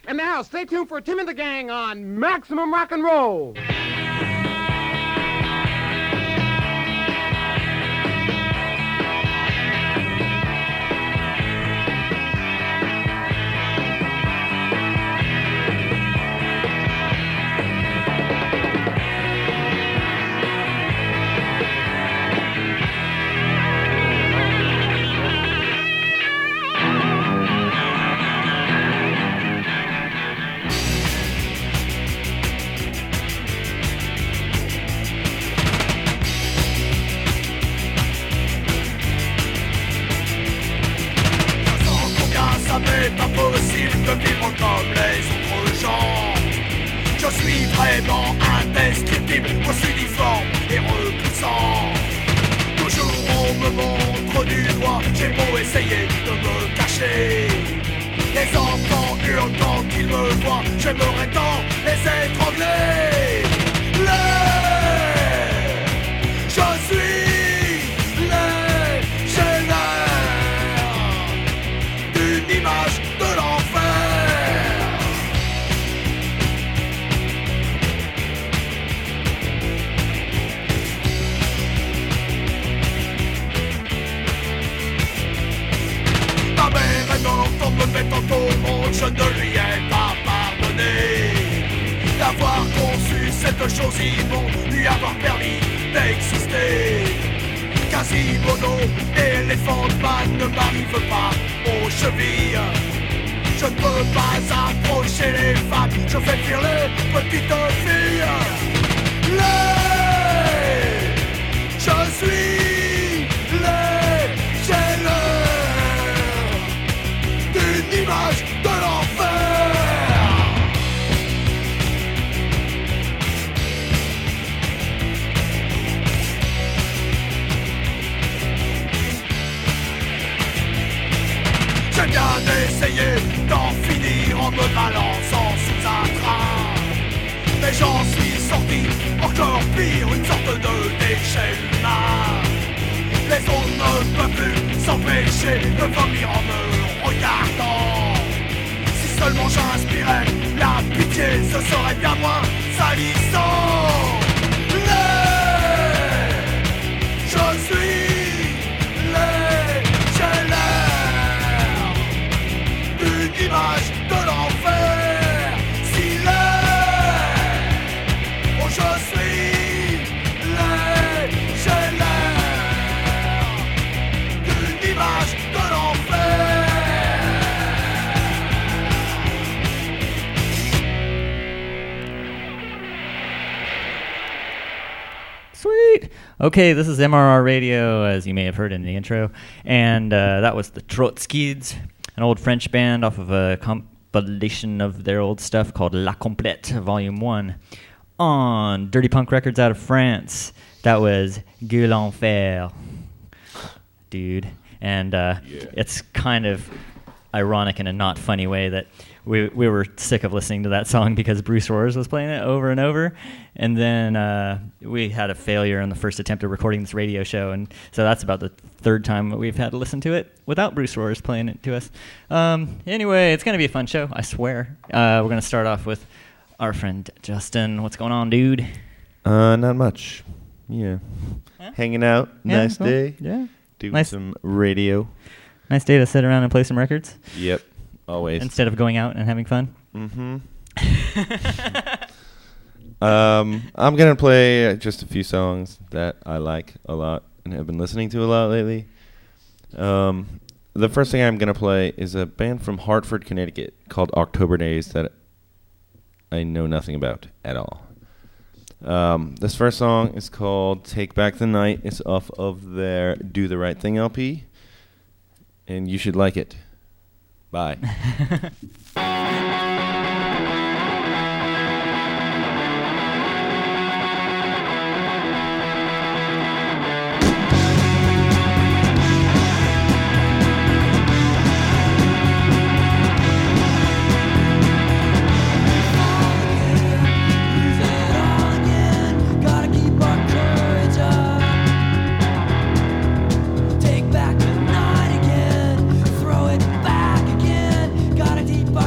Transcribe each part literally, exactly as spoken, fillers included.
And now, stay tuned for Tim and the Gang on Maximum Rock and Roll. Pas possible de vivre comme les autres gens. Je suis vraiment indescriptible, moi je suis difforme et repoussant. Toujours on me montre du doigt, j'ai beau essayer de me cacher. Les enfants hurlent quand ils me voient, j'aimerais tant les étrangler. Les... Je suis légionnaire d'une image de l'enfer. Ma mère est morte en me mettant au monde, je ne lui ai pas pardonné d'avoir conçu cette chose immonde, lui avoir permis d'exister. Quasimodo, éléphant man ne m'arrive pas aux chevilles. Je ne peux pas approcher les femmes, je fais fuir les petites filles. Les... Je suis légionnaire d'une image de l'enfer. J'ai bien essayé d'en finir en me balançant sous un train, mais j'en suis sorti encore pire, une sorte de déchet humain. Les autres ne peuvent plus s'empêcher de vomir en me regardant. Si seulement j'inspirais la pitié, ce serait bien moins salissant. Les... Je suis légionnaire d'une image de l'enfer. Si l'est, oh je suis légionnaire d'une image de l'enfer. Sweet. Okay, this is M R R Radio, as you may have heard in the intro, and uh, that was the Trotskids, an old French band off of a compilation of their old stuff called La Complète, Volume one, on Dirty Punk Records out of France. That was Gueule l'Enfer, dude. And uh, Yeah. it's kind of ironic in a not funny way that we we were sick of listening to that song because Bruce Roars was playing it over and over, and then uh, we had a failure in the first attempt of recording this radio show, and so that's about the third time that we've had to listen to it without Bruce Roars playing it to us. Um, anyway, it's going to be a fun show, I swear. Uh, we're going to start off with our friend Justin. What's going on, dude? Uh, not much. Yeah. Huh? Hanging out. Yeah, Nice cool. day. Yeah. Doing Nice. some radio. Nice day to sit around and play some records Yep. Always. instead of going out and having fun. Mm-hmm. um, I'm going to play uh, just a few songs that I like a lot and have been listening to a lot lately. Um, the first thing I'm going to play is a band from Hartford, Connecticut called October Days that I know nothing about at all. Um, this first song is called Take Back the Night. It's off of their Do the Right Thing L P, and you should like it. Bye. Take back the night again, throw it back again. Gotta keep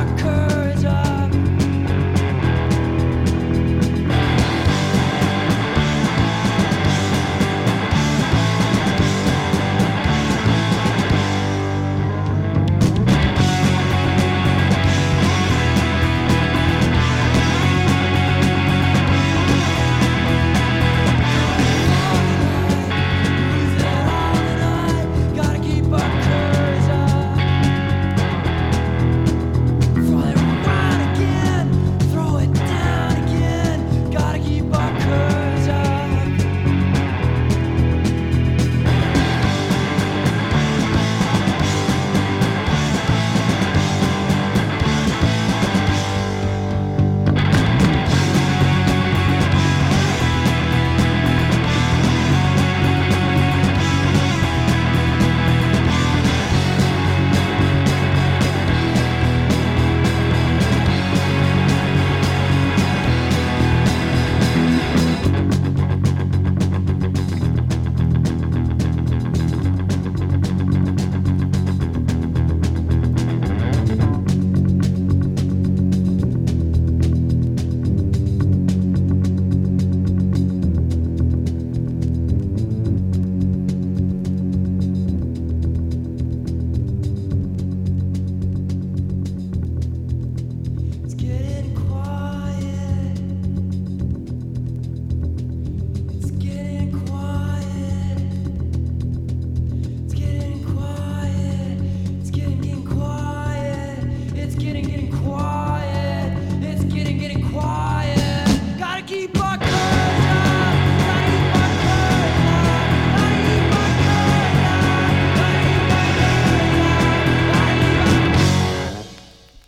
quiet. It's getting, getting quiet. Gotta keep our courage up. Gotta keep our courage up. Gotta keep our courage up. Gotta keep our courage up. Gotta keep our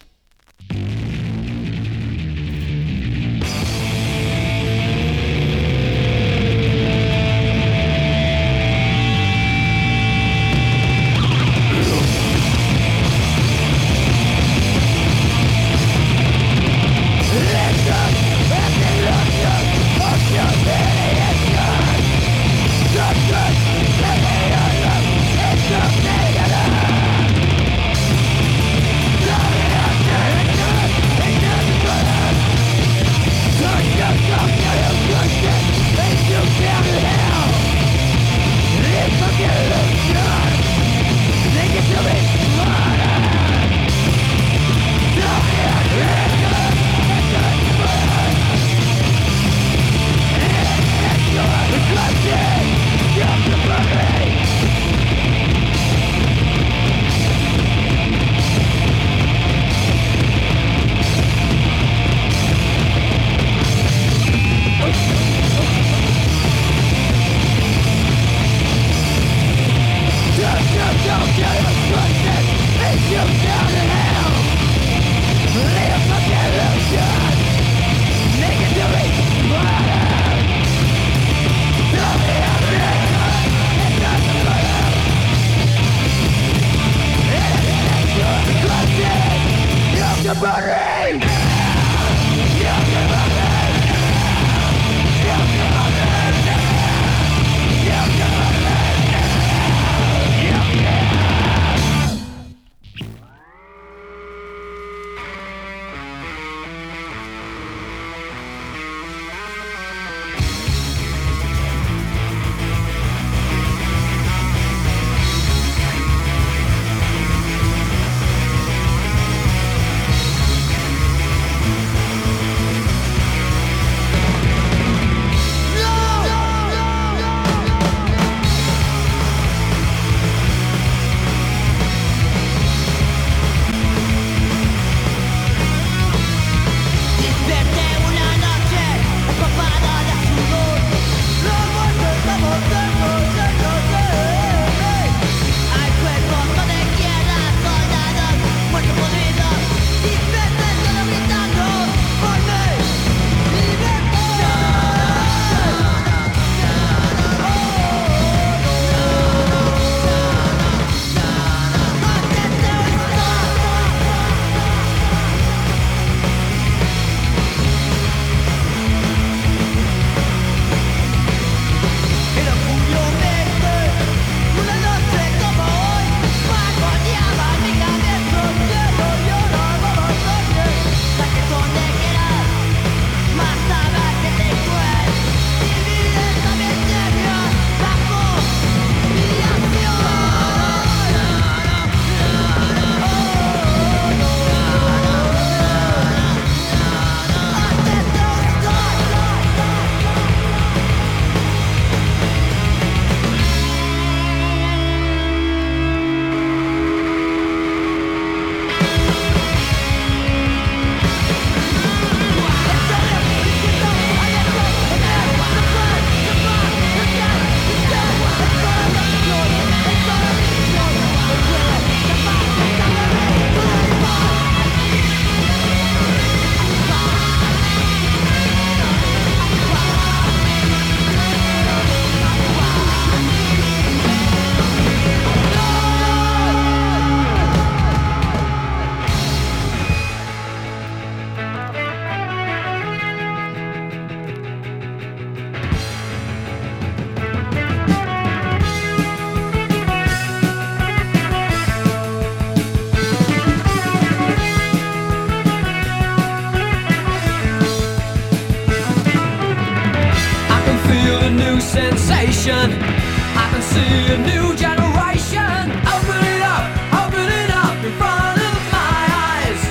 sensation. I can see a new generation. Open it up, open it up in front of my eyes.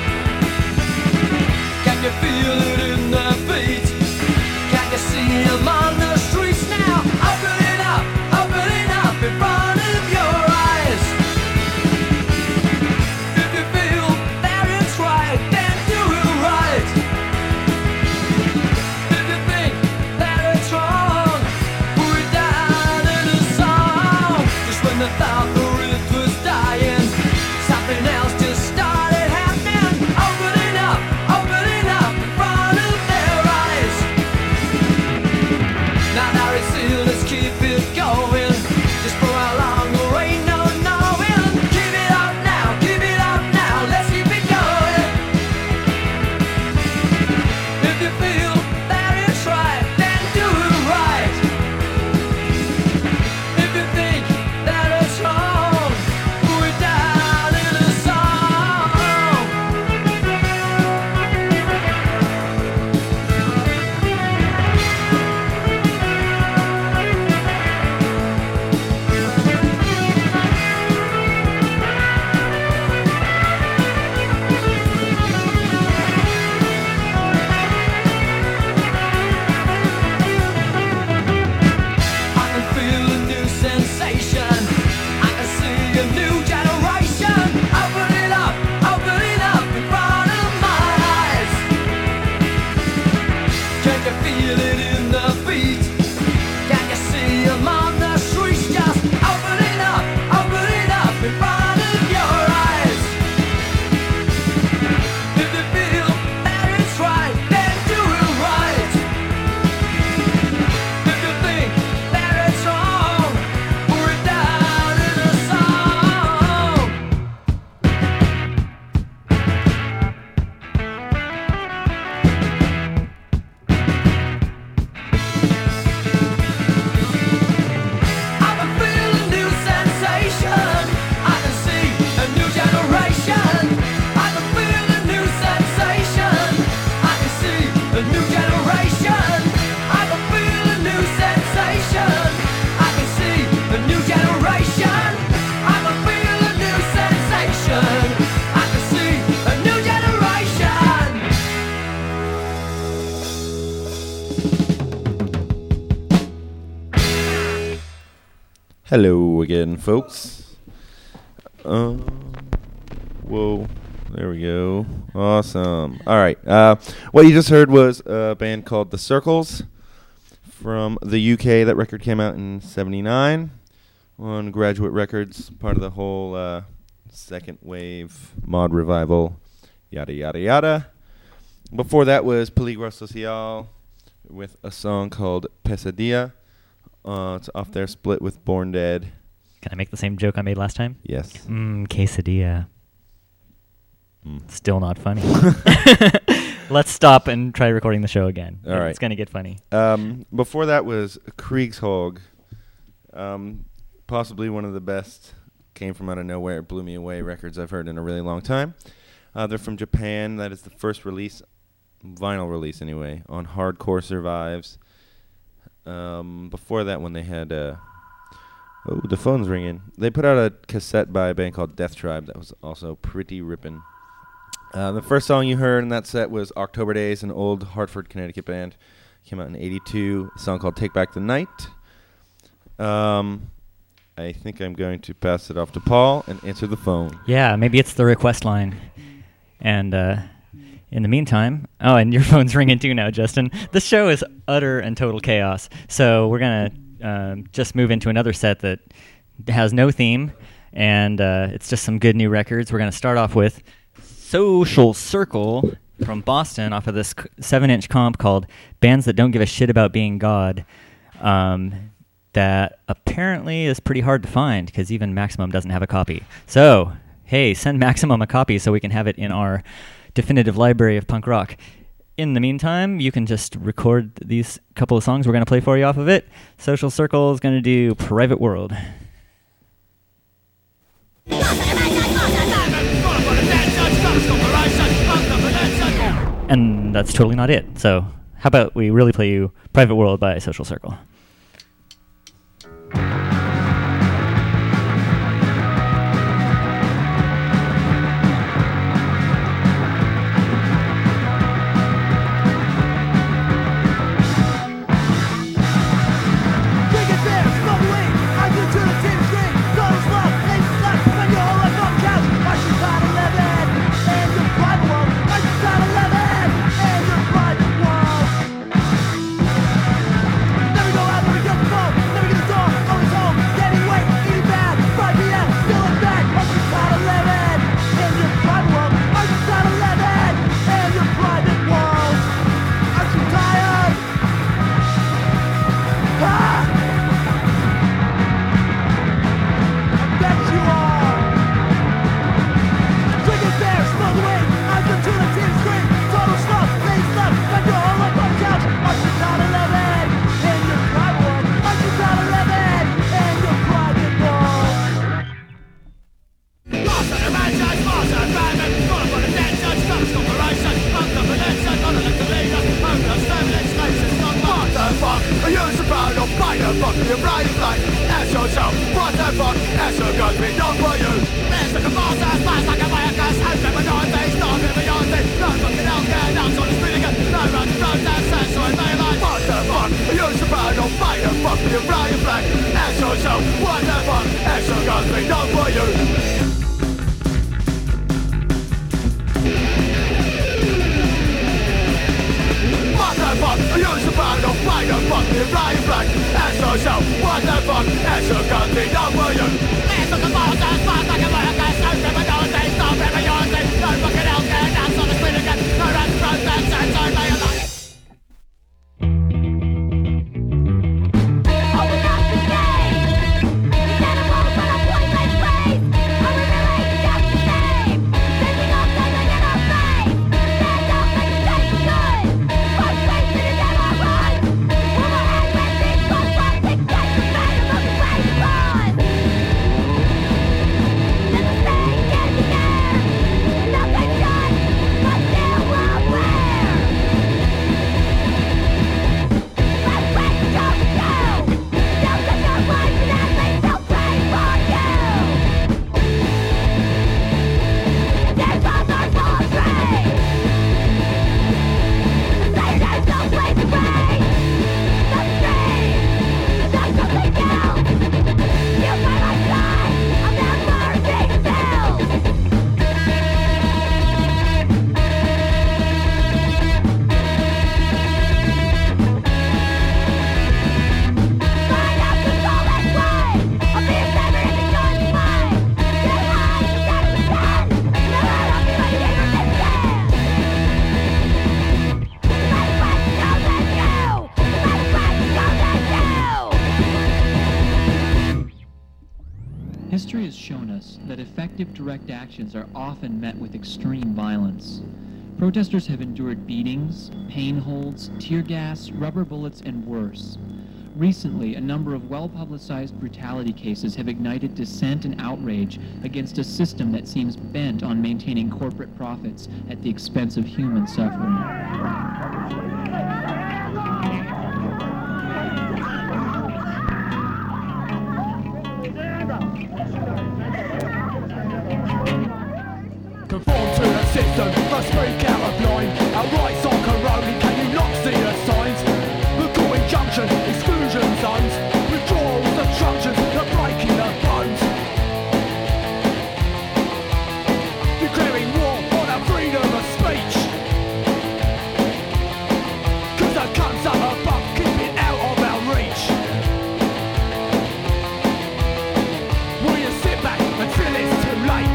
Can you feel it in their feet? Can you see them on the streets now? Open it up, open it up in front of your eyes. If you feel that it's right, feel it in the beat? Can you see them on the streets just opening up, opening up in front of your eyes? If you feel that it's right, then do it right. If you think that it's wrong, pour it down in a song. I can feel a new sensation. I can see a new generation. I can feel a new sensation. I can see a new generation. I can feel a new sensation. I can see a new generation. I can feel a new sensation. I can see a new generation. Hello again, folks. Um, whoa, there we go. Awesome. All right. Uh, what you just heard was a band called The Circles from the U K. That record came out in seventy-nine on Graduate Records, part of the whole uh, second wave mod revival, yada, yada, yada. Before that was Peligro Social with a song called Pesadilla. Uh, it's off their split with Born Dead. Can I make the same joke I made last time? Yes. Mmm, quesadilla. Mm. Still not funny. Let's stop and try recording the show again. All right. It's going to get funny. Um, before that was Kriegshog. Um, possibly one of the best, came from out of nowhere, blew me away records I've heard in a really long time. Uh, they're from Japan. That is the first release, vinyl release anyway, on Hardcore Survives. Um, before that one they had, uh, oh, the phone's ringing. They put out a cassette by a band called Death Tribe that was also pretty ripping. Uh, the first song you heard in that set was October Days, an old Hartford, Connecticut band. Came out in eighty-two, a song called Take Back the Night. Um, I think I'm going to pass it off to Paul and answer the phone. Yeah, maybe it's the request line. And uh, in the meantime, oh, and your phone's ringing too now, Justin. This show is utter and total chaos. So we're going to um, just move into another set that has no theme, and uh, it's just some good new records. We're going to start off with Social Circle from Boston off of this seven-inch comp called Bands That Don't Give a Shit About Being God. Um, that apparently is pretty hard to find because even Maximum doesn't have a copy. So, hey, send Maximum a copy so we can have it in our definitive library of punk rock. In the meantime, you can just record these couple of songs we're going to play for you off of it. Social Circle is going to do Private World. And that's totally not it. So how about we really play you Private World by Social Circle? Never go has shown us that effective direct actions are often met with extreme violence. Protesters have endured beatings, pain holds, tear gas, rubber bullets, and worse. Recently, a number of well-publicized brutality cases have ignited dissent and outrage against a system that seems bent on maintaining corporate profits at the expense of human suffering. Conform to the system, must speak out of line. Our rights are corroded, can you not see the signs? Look all injunction, exclusion zones, withdrawals, obstructions, the breaking of bones. Declaring war on our freedom of speech. Cause the cunts up above keep it out of our reach. Will you sit back until it's too late?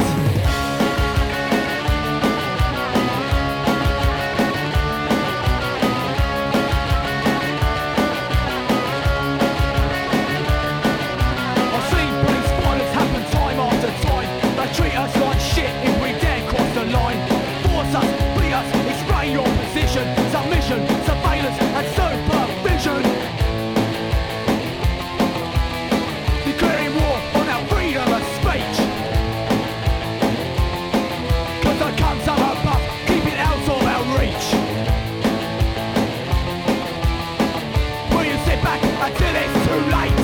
Treat us like shit if we dare cross the line. Force us, beat us, explain your position. Submission, surveillance and supervision. Declaring war on our freedom of speech. Cause the cunts up above keep it out of our reach. Will you sit back until it's too late?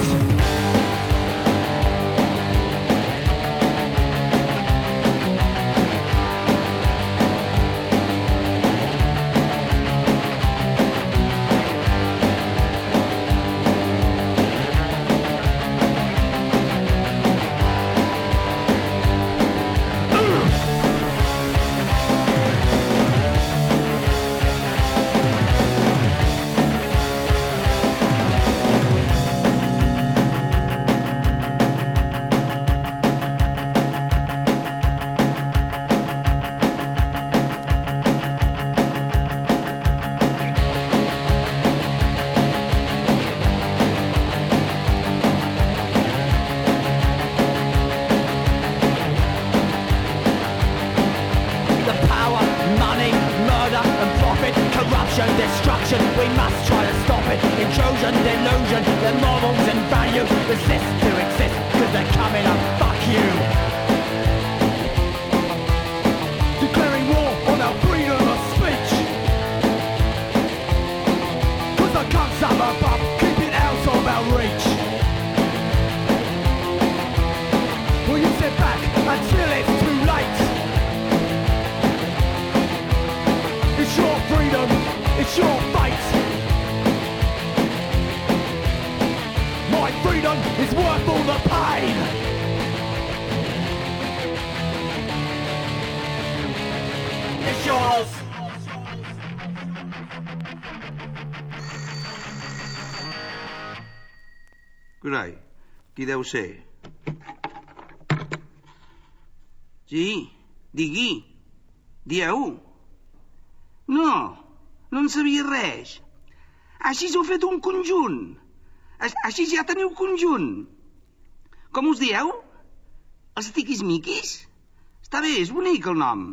Destruction, we must try to stop it. Intrusion, delusion, their morals and values resist to exist, cause they're coming up, fuck you. Declaring war on our freedom of speech. Cause the cunts up above keep it out of our reach. Will you sit back until it's too late? It's your freedom, it's your fight. My freedom is worth all the pain. It's yours. Carai, qui deu ser? Sí, digui. Dieu. No, no en sabia res. Així heu fet un conjunt. Així ja teniu conjunt. Com us dieu? Els tiquismiquis? Està bé, és bonic el nom.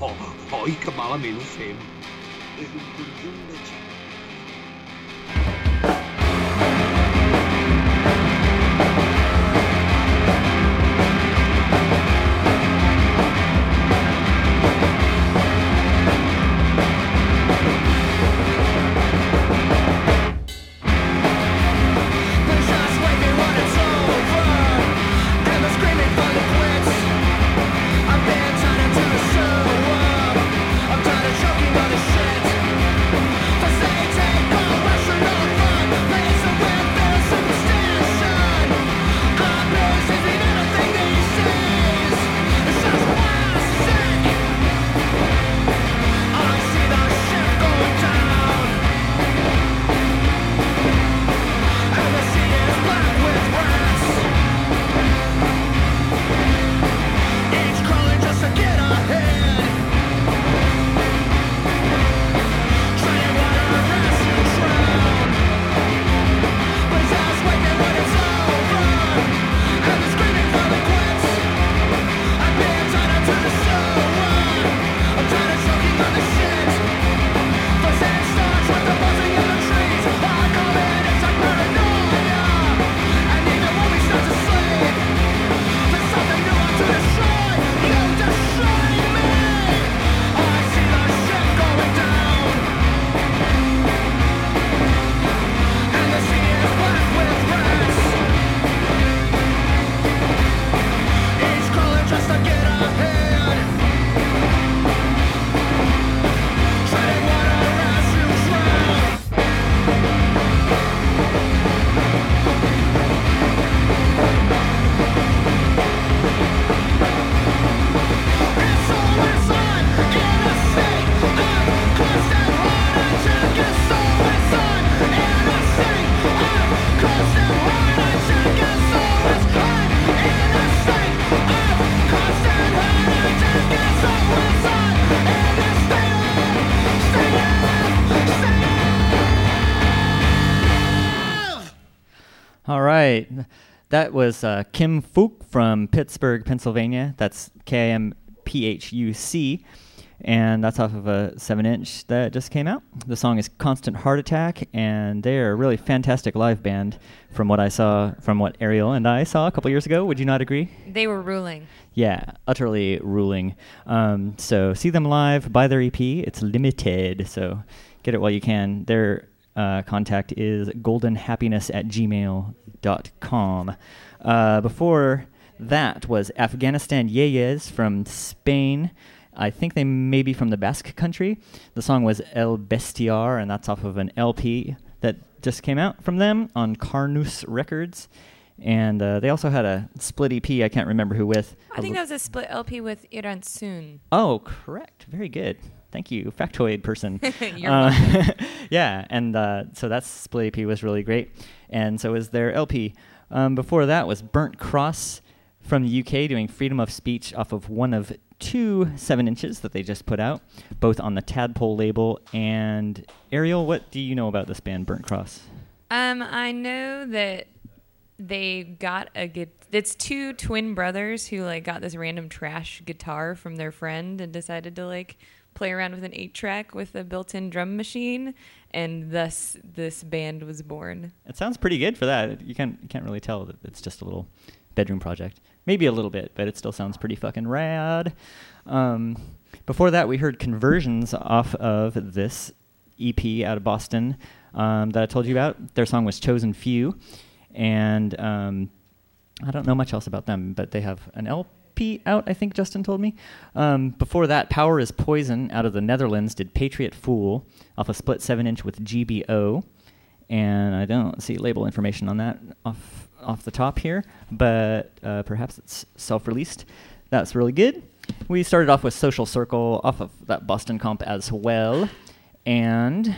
Oi, que malament ho fem. És un conjunt de gent. right. That was uh, Kim Phuc from Pittsburgh, Pennsylvania. That's K I M P H U C. And that's off of a seven inch that just came out. The song is Constant Heart Attack, and they're a really fantastic live band from what I saw, from what Ariel and I saw a couple years ago. Would you not agree? They were ruling. Yeah, utterly ruling. Um, so see them live, buy their E P. It's limited, so get it while you can. Their uh, contact is goldenhappiness at gmail dot com. Uh, before that was Afghanistan Yeyes from Spain. I think they may be from the Basque country. The song was El Bestiar, and that's off of an L P that just came out from them on Carnus Records. And uh, they also had a split E P. I can't remember who with. I think that was a split L P with Iran Soon. Oh, correct. Very good. Thank you, factoid person. You're uh, welcome. Yeah, and uh, so that split E P was really great. And so was their L P. Um, before that was Burnt Cross from the U K doing Freedom of Speech off of one of two seven inches that they just put out, both on the Tadpole label. And Ariel, what do you know about this band, Burnt Cross? Um, I know that they got a good. It's two twin brothers who like got this random trash guitar from their friend and decided to like play around with an eight track with a built-in drum machine, and thus this band was born. It sounds pretty good for that. You can't you can't really tell that it's just a little bedroom project. Maybe a little bit, but it still sounds pretty fucking rad. Um, before that, we heard Conversions off of this E P out of Boston um, that I told you about. Their song was Chosen Few, and um, I don't know much else about them, but they have an L P out, I think Justin told me. Um, before that, Power is Poison out of the Netherlands did Patriot Fool off a split seven inch with G B O, and I don't see label information on that off off the top here, but uh, perhaps it's self-released. That's really good. We started off with Social Circle off of that Boston comp as well, and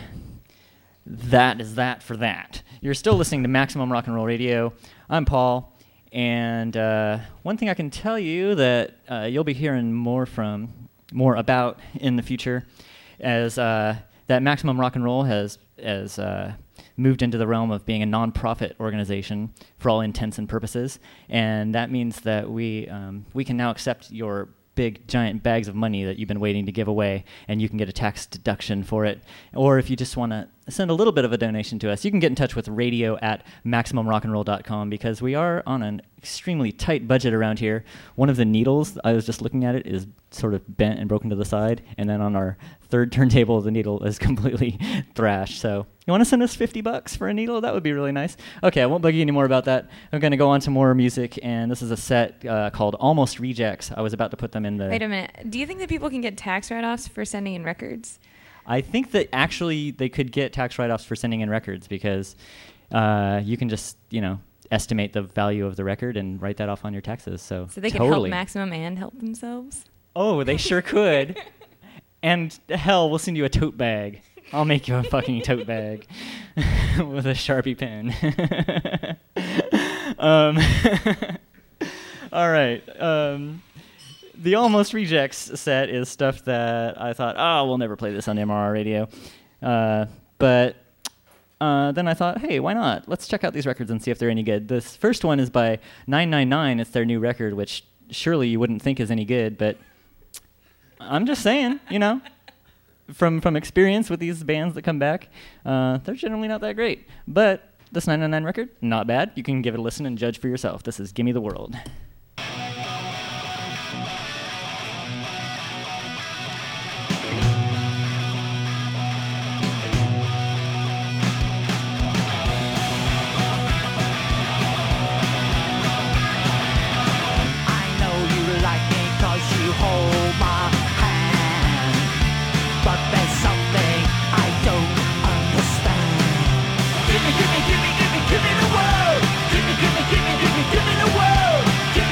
that is that for that. You're still listening to Maximum Rock and Roll Radio. I'm Paul, and uh, one thing I can tell you that uh, you'll be hearing more from, more about in the future, as uh, that Maximum Rock and Roll has as uh, moved into the realm of being a non-profit organization for all intents and purposes, and that means that we um, we can now accept your big giant bags of money that you've been waiting to give away, and you can get a tax deduction for it. Or if you just want to send a little bit of a donation to us, you can get in touch with radio at maximum rock and roll dot com, because we are on an extremely tight budget around here. One of the needles, I was just looking at it, is sort of bent and broken to the side, and then on our third turntable, the needle is completely thrashed. So you want to send us fifty bucks for a needle? That would be really nice. Okay, I won't bug you anymore about that. I'm going to go on to more music, and this is a set uh, called Almost Rejects. I was about to put them in the... Wait a minute. Do you think that people can get tax write-offs for sending in records? I think that actually they could get tax write-offs for sending in records, because uh, you can just, you know, estimate the value of the record and write that off on your taxes. So, So they can totally. help Maximum and help themselves? Oh, they sure could. And hell, we'll send you a tote bag. I'll make you a fucking tote bag with a Sharpie pen. um, all right. Um, the Almost Rejects set is stuff that I thought, oh, we'll never play this on M R R radio. Uh, but uh, then I thought, hey, why not? Let's check out these records and see if they're any good. This first one is by nine nine nine. It's their new record, which surely you wouldn't think is any good, but I'm just saying, you know. From from experience with these bands that come back, uh, they're generally not that great. But this nine nine nine record, not bad. You can give it a listen and judge for yourself. This is Gimme the World. I know you like me 'cause you hold my hand, but there's something I don't understand. Give me, give me, give me, give me, give me the world. Give me, give me, give me, give me, give me the world. Give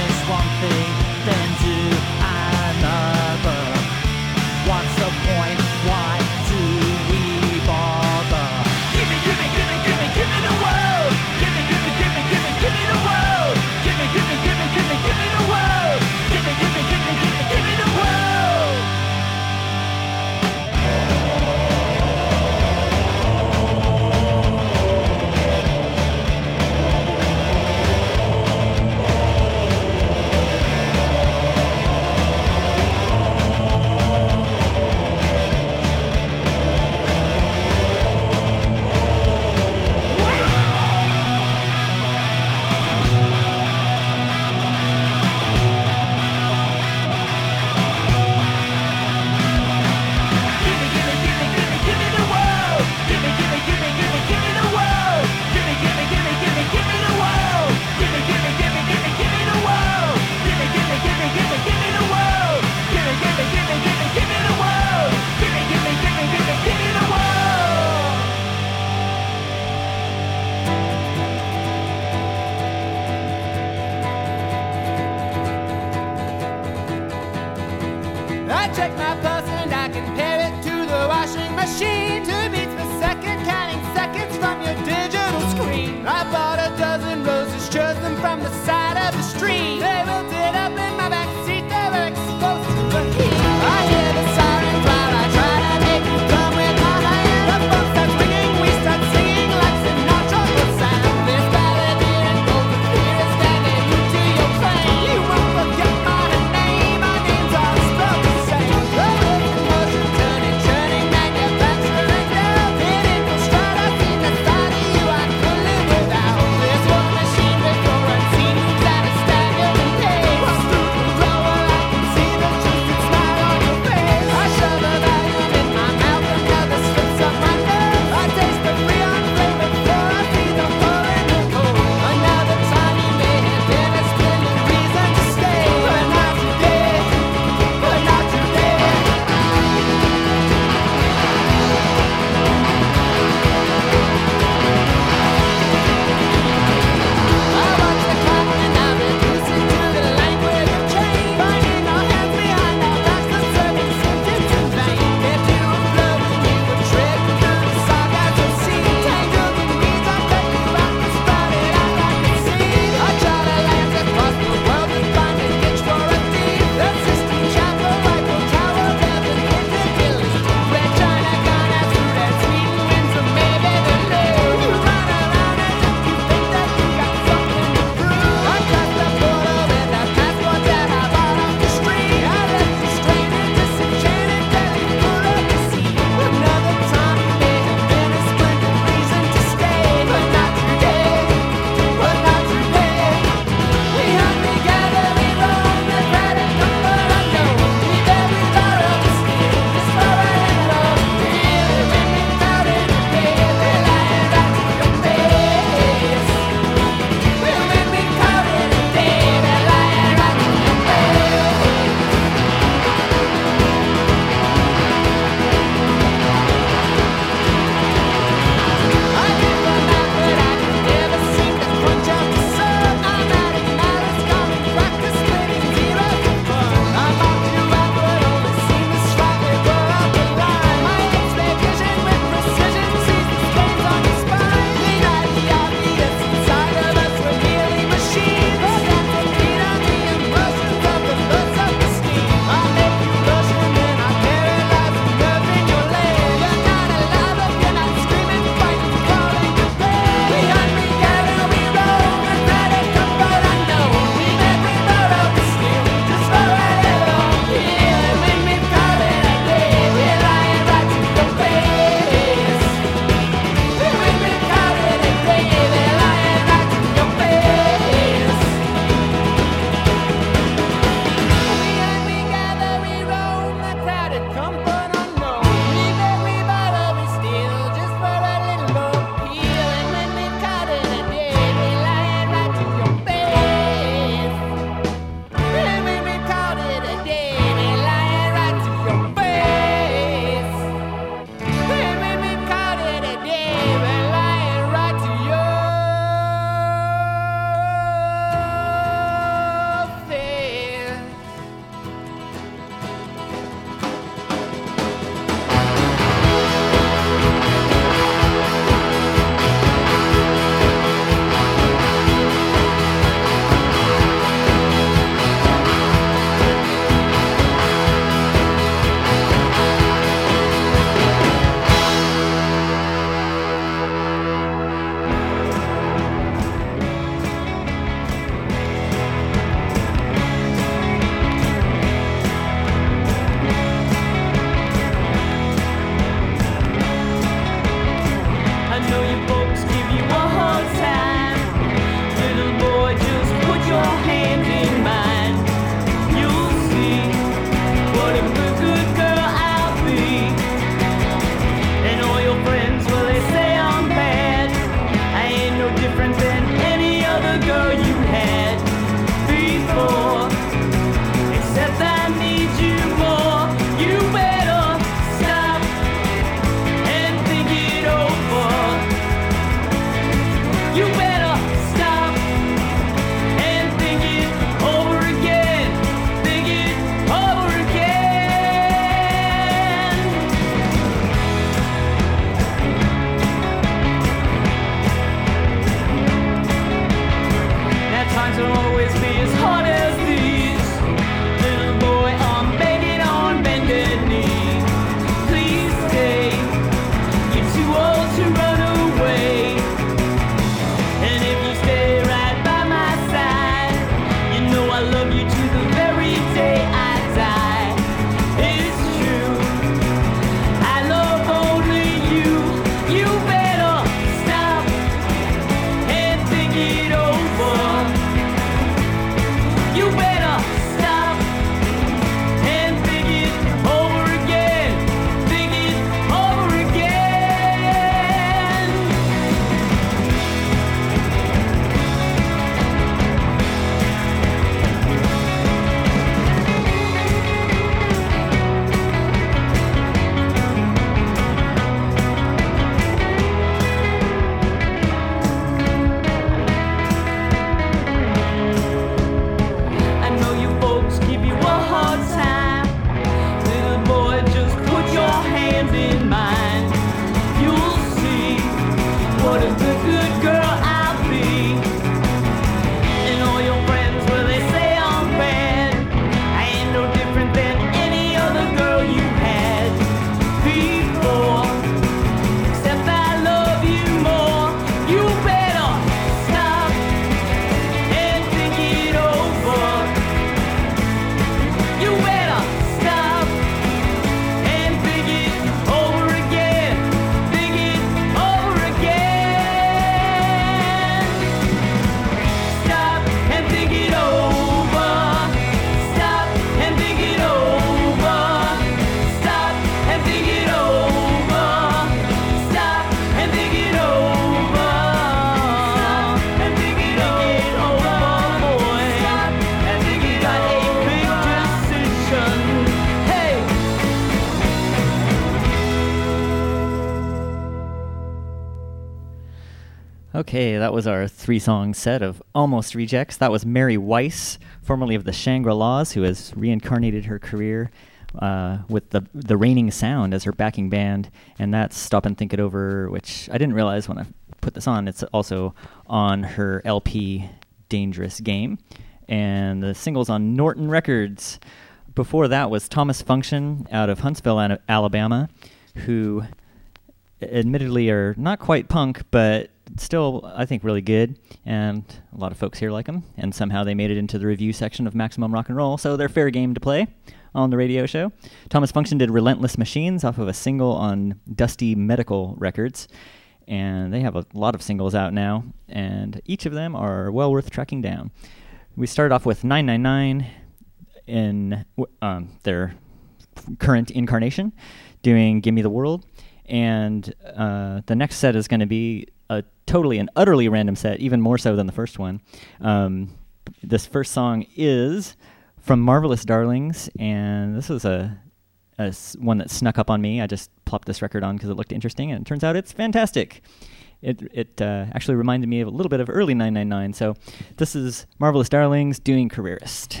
Okay, that was our three-song set of Almost Rejects. That was Mary Weiss, formerly of the Shangri-Las, who has reincarnated her career uh, with the the Raining Sound as her backing band, and that's Stop and Think It Over, which I didn't realize when I put this on. It's also on her L P Dangerous Game, and the single's on Norton Records. Before that was Thomas Function out of Huntsville, Ana- Alabama, who admittedly are not quite punk, but still, I think, really good, and a lot of folks here like them, and somehow they made it into the review section of Maximum Rock and Roll, so they're fair game to play on the radio show. Thomas Function did Relentless Machines off of a single on Dusty Medical Records, and they have a lot of singles out now, and each of them are well worth tracking down. We started off with nine nine nine in um, their current incarnation, doing Gimme the World, and uh, the next set is going to be a totally and utterly random set, even more so than the first one. Um, this first song is from Marvelous Darlings, and this was a, a s- one that snuck up on me. I just plopped this record on because it looked interesting, and it turns out it's fantastic. It it uh, actually reminded me of a little bit of early nine nine nine, so this is Marvelous Darlings doing Careerist.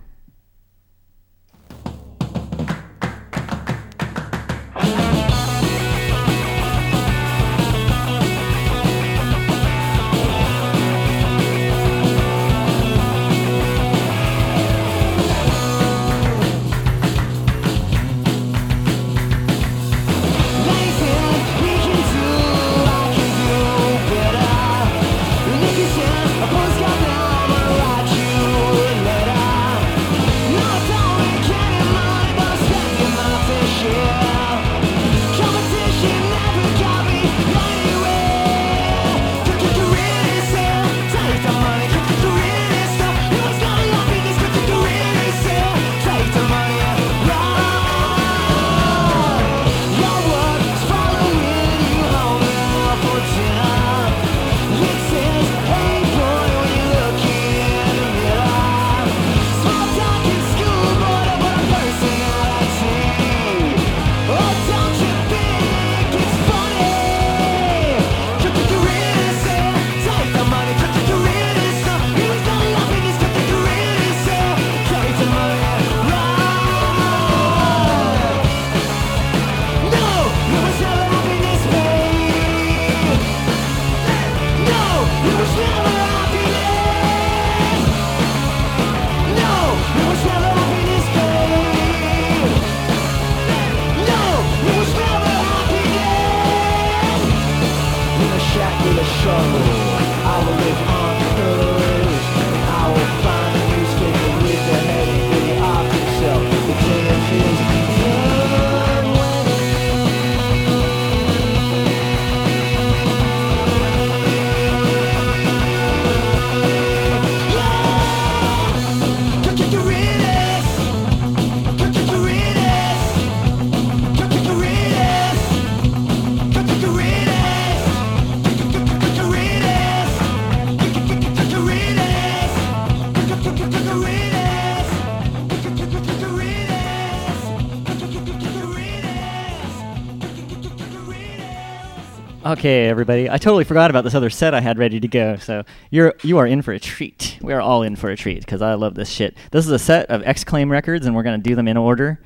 Okay, everybody. I totally forgot about this other set I had ready to go. So you're you are in for a treat. We are all in for a treat because I love this shit. This is a set of Exclaim records, and we're gonna do them in order.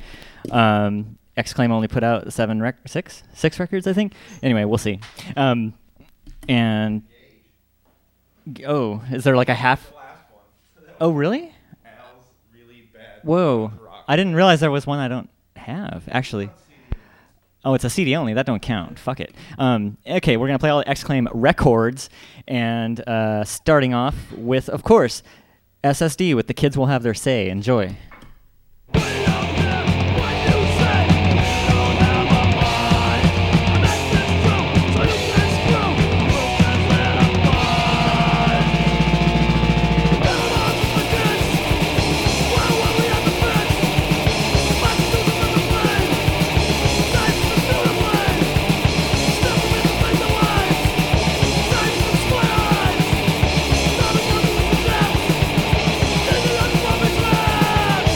Um, Exclaim only put out seven rec- six six records, I think. Anyway, we'll see. Um, and oh, is there like a half? Oh, really? Whoa! I didn't realize there was one I don't have actually. Oh, it's a C D only. That don't count. Fuck it. Um, okay, we're going to play all the Exclaim records, and uh, starting off with, of course, S S D with The Kids Will Have Their Say. Enjoy. Square eyes,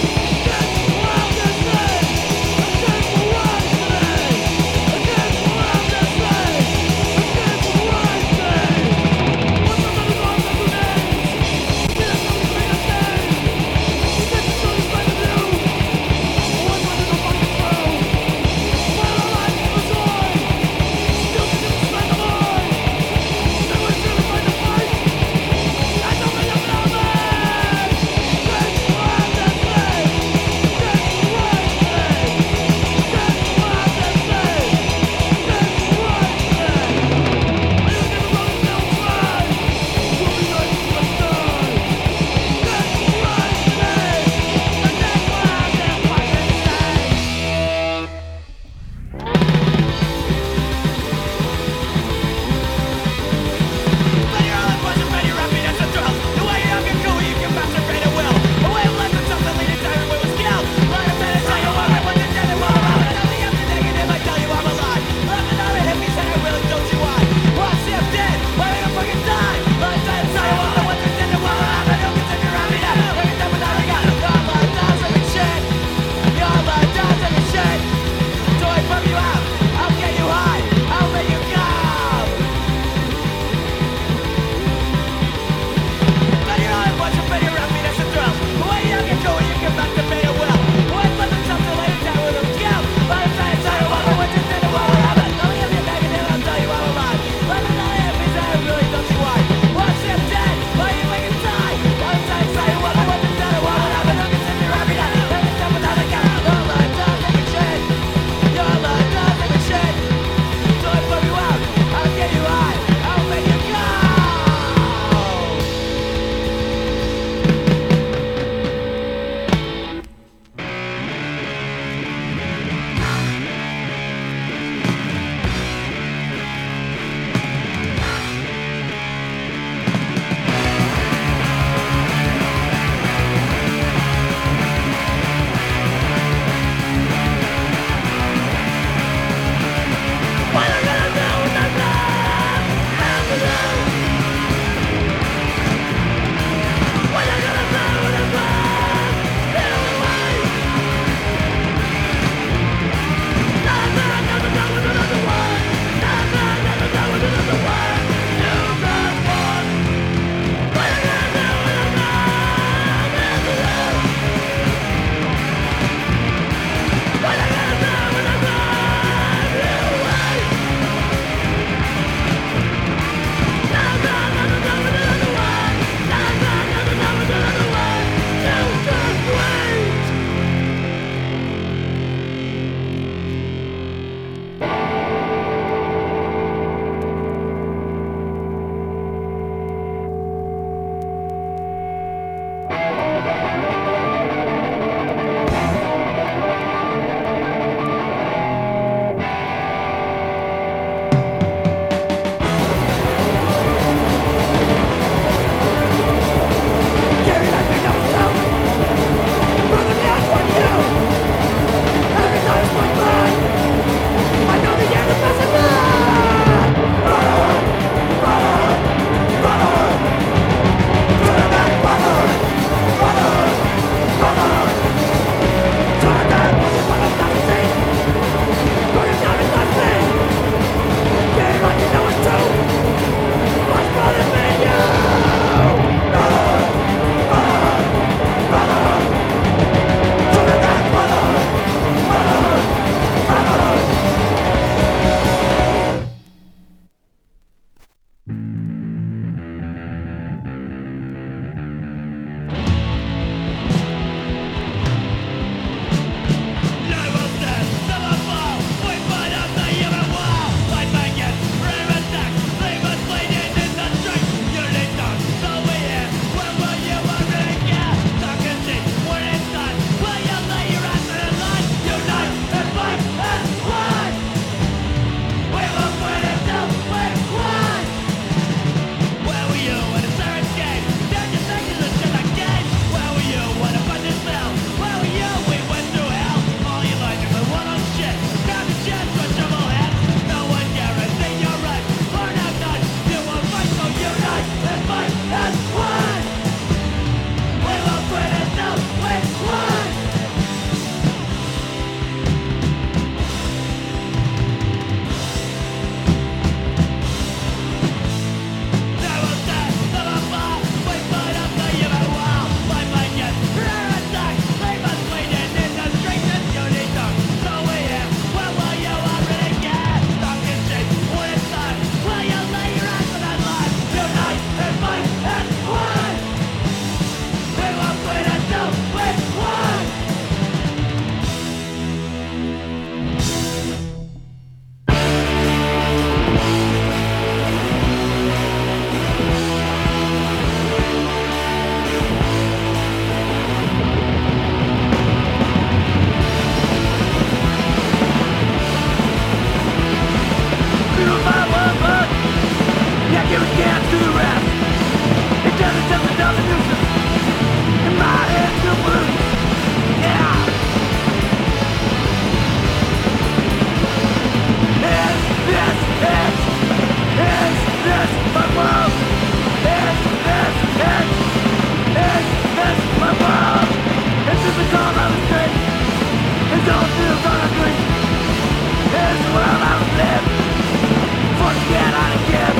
this my world? Is this it? Is this my world? Is this the call of the street? Is all feels on a drink? Is the world I would live? Forget how to give.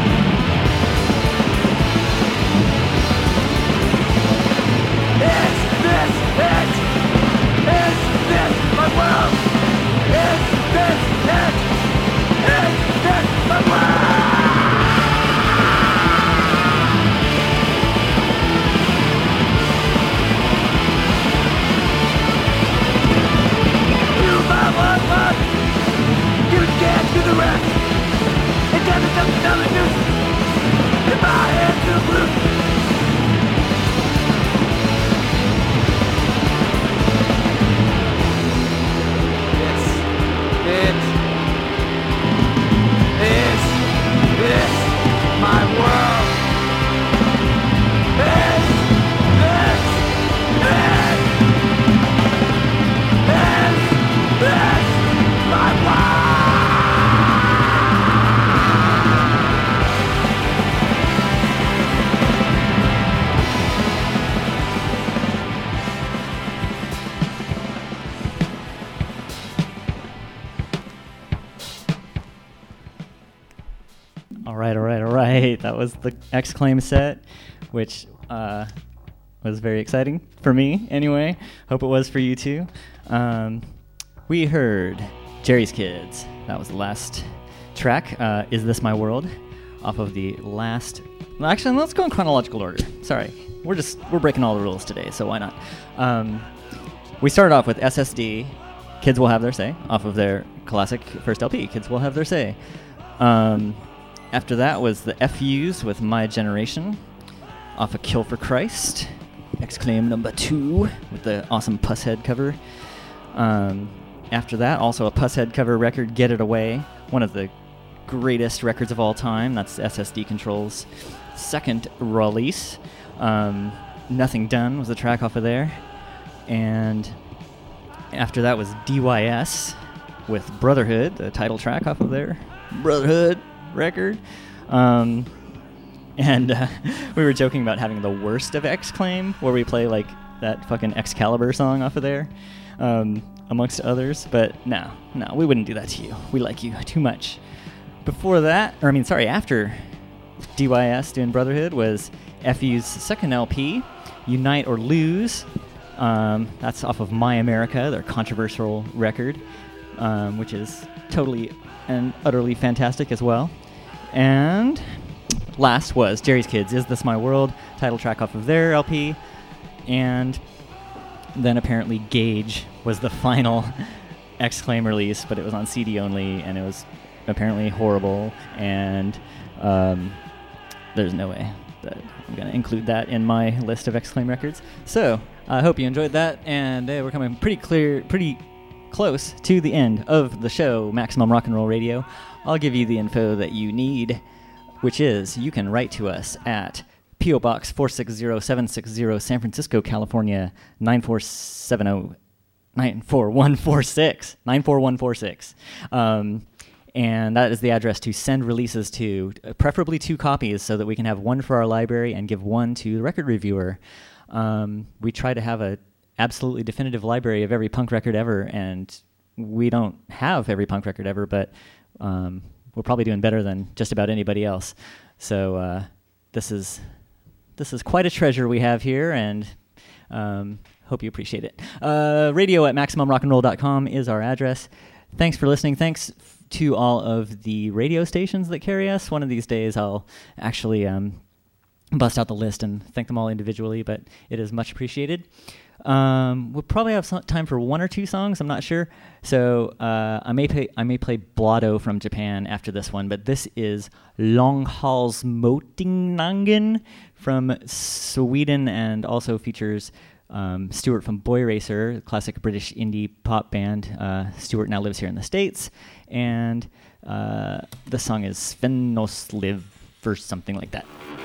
Is this it? Is this my world? Is this it? Is this my world? You buy one month, you can't do the rest. It doesn't just another news. In my hands to the blue. It is this my world? Is this it? Is this my world? All right, all right, all right. That was the Exclaim set, which uh, was very exciting for me anyway. Hope it was for you too. Um, we heard Jerry's Kids. That was the last track. Uh, Is This My World? Off of the last... Well, actually, let's go in chronological order. Sorry. We're just... We're breaking all the rules today, so why not? Um, we started off with S S D, Kids Will Have Their Say, off of their classic first L P, Kids Will Have Their Say. Um... After that was the F U's with My Generation, off of Kill for Christ. Exclaim number two with the awesome Pusshead cover. Um, after that, also a Pusshead cover record, Get It Away, one of the greatest records of all time. That's S S D Control's second release. Um, Nothing Done was the track off of there. And after that was D Y S with Brotherhood, the title track off of there. Brotherhood record. Um, and uh, we were joking about having the worst of Exclaim, where we play like that fucking Excalibur song off of there, um, amongst others. But no, no, we wouldn't do that to you. We like you too much. Before that, or I mean, sorry, after D Y S doing Brotherhood was F U's second L P, Unite or Lose. Um, that's off of My America, their controversial record, um, which is totally and utterly fantastic as well. And last was Jerry's Kids, Is This My World, title track off of their L P. And then apparently Gauge was the final Exclaim release, but it was on C D only, and it was apparently horrible, and um, there's no way that I'm going to include that in my list of Exclaim records. So I hope you enjoyed that, and uh, we're coming pretty clear, pretty close to the end of the show, Maximum Rock and Roll Radio. I'll give you the info that you need, which is you can write to us at P O Box four six zero seven six zero, San Francisco, California, nine four seven zero, nine four one four six, nine four one four six. Um, and that is the address to send releases to, preferably two copies, so that we can have one for our library and give one to the record reviewer. Um, we try to have a absolutely definitive library of every punk record ever, and we don't have every punk record ever, but um, we're probably doing better than just about anybody else. So uh, this is this is quite a treasure we have here, and um, hope you appreciate it. Uh, radio at maximum rock and roll dot com is our address. Thanks for listening. Thanks f- to all of the radio stations that carry us. One of these days I'll actually um, bust out the list and thank them all individually, but it is much appreciated. Um, we'll probably have some time for one or two songs. I'm not sure. So uh, I may play I may play Blotto from Japan after this one, but this is Långhalsmotingnagen from Sweden, and also features um, Stuart from Boy Racer, classic British indie pop band. Uh, Stuart now lives here in the States, and uh, the song is Sven Osliv or something like that.